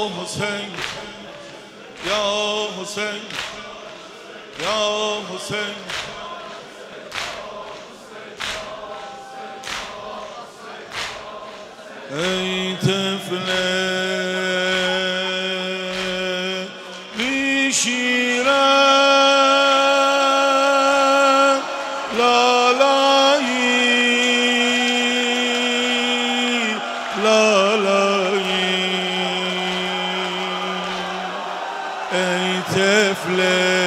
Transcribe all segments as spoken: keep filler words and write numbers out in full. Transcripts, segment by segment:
حسین یا حسین یا حسین ای طفل بی شیرم لالایی لالایی ای طفل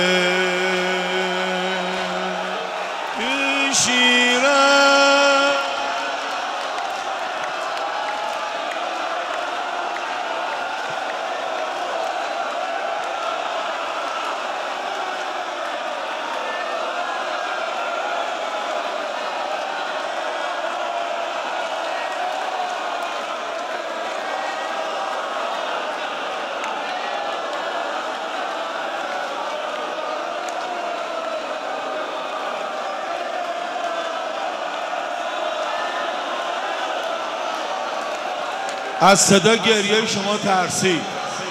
بی شیرم از صدا گریه شما ترسید.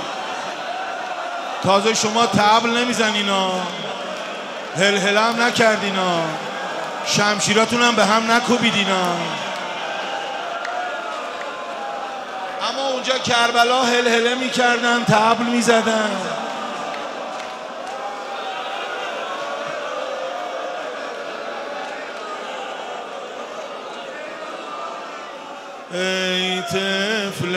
تازه شما طبل نمیزنینا، هلهله هم نکردینا، شمشیراتون هم به هم نکوبیدینا. اما اونجا کربلا هلهله میکردن، طبل میزدن. ای طفل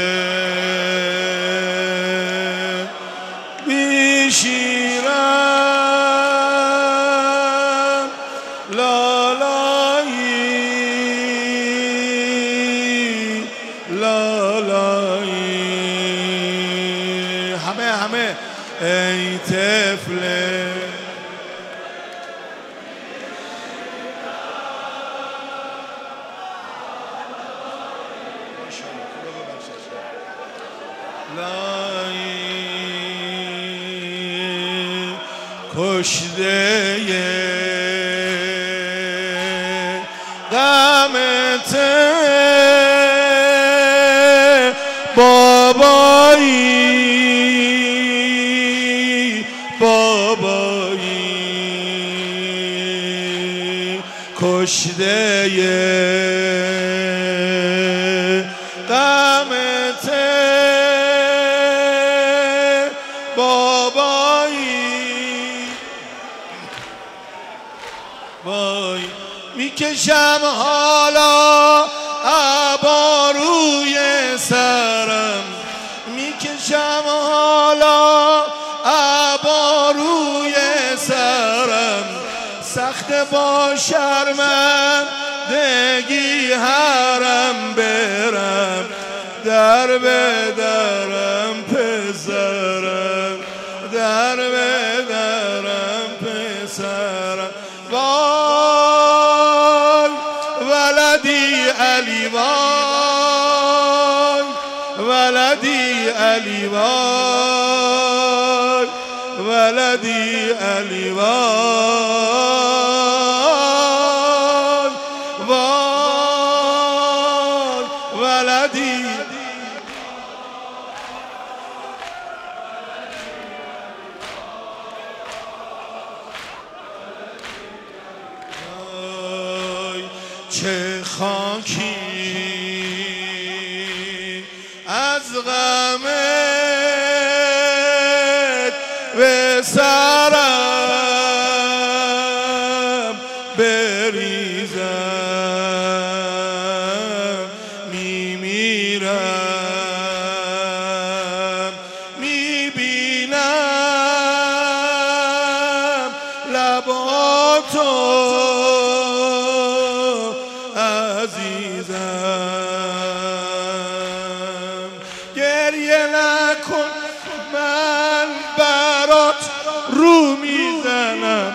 بی شیرم لالایی لالایی همه همه ای طفل لایی کشته غمت بابایی بابایی کشته غمت وای میکشم حالا عبا روی سرم، میکشم حالا عبا روی سرم، سخت با شرمندگی حرم برم، در به درم پسرم، در به درم پسرم. وای ولدی علی وای ولدی علی وای ولدی علی وای وای ولدی چه خاکی از غمت به سرم بریزم، میمیرم میبینم لباتو عزیزم. گریه نکن من برات رو میزنم.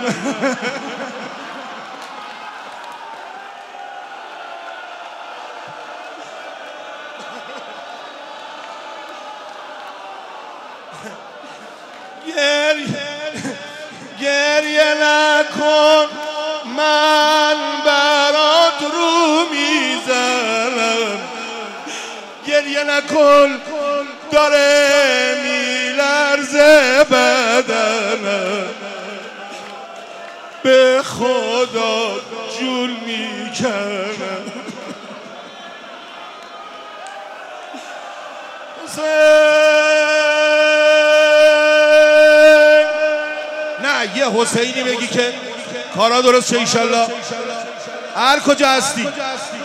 گریه گریه نکن من برات رو میزنم. گریه نکن داره میلرزه بدنه، به خدا جون میکنه. نه یه حسینی بگی که کارا درست شه ایشالله. هر کجا هستی